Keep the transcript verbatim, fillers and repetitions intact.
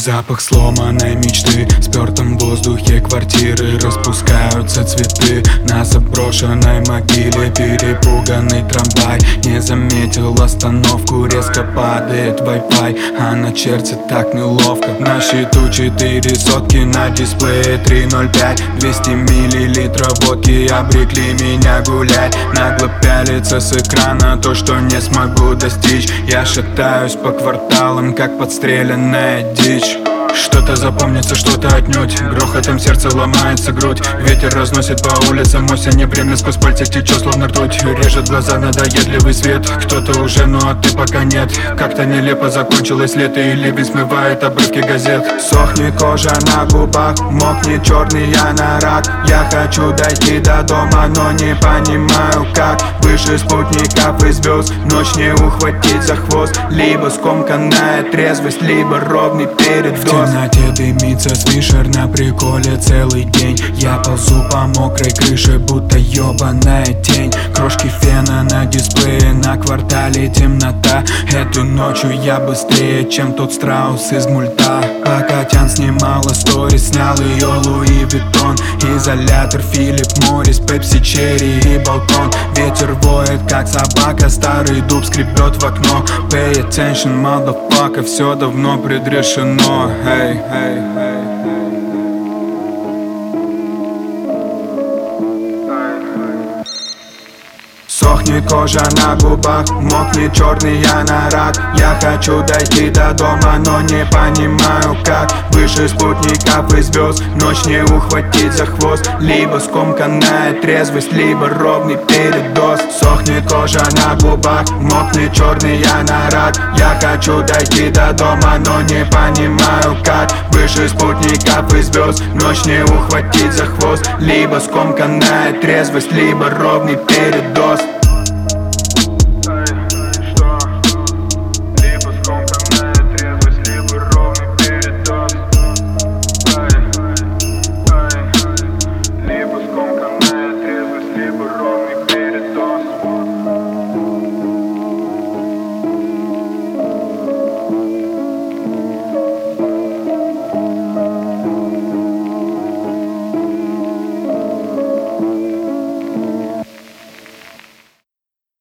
запах сломанной мечты. В спёртом воздухе квартиры распускаются цветы. На заброшенной могиле перепуганный трамвай не заметил остановку, резко падает Wi-Fi, а на черте так неловко. На счету четыре сотки, на дисплее три ноль пять. Двести миллилитров водки обрекли меня гулять. Нагло пялится с экрана то, что не смогу достичь. Я шатаюсь по кварталам, как подстреленная дичь. Что-то запомнится, что-то отнюдь. Грохотом сердце ломается грудь. Ветер разносит по улицам осень, время сквозь пальцы течет, словно ртуть. Режет глаза надоедливый свет. Кто-то уже, ну а ты пока нет. Как-то нелепо закончилось лето, и ливень смывает обрывки газет. Сохнет кожа на губах, мокнет черный анорак. Я хочу дойти до дома, но не понимаю как. Выше спутников и звезд, ночь не ухватить за хвост. Либо скомканная трезвость, либо ровный передоз. В темноте дымится свишер на приколе целый день. Я ползу по мокрой крыше, будто ёбаная тень. Крошки фена на дисплее, на квартале темнота. Этой ночью я быстрее, чем тот страус из мульта. Пока Тян снимала сторис, снял ее Луи Виттон. Изолятор Филипп Моррис, Пепси Черри и балкон. Ветер воет, как собака, старый дуб скребет в окно. Pay attention, motherfucker, все давно предрешено. Hey, hey, hey. Сохнет кожа на губах, мокнет черный анорак. Я хочу дойти до дома, но не понимаю как. Выше спутников и звезд, ночь не ухватить за хвост. Либо скомканная трезвость, либо ровный передоз. Сохнет кожа на губах, мокнет черный анорак. Я хочу дойти до дома, но не понимаю как. Выше спутников и звезд, ночь не ухватить за хвост. Либо скомканная трезвость, либо ровный передоз.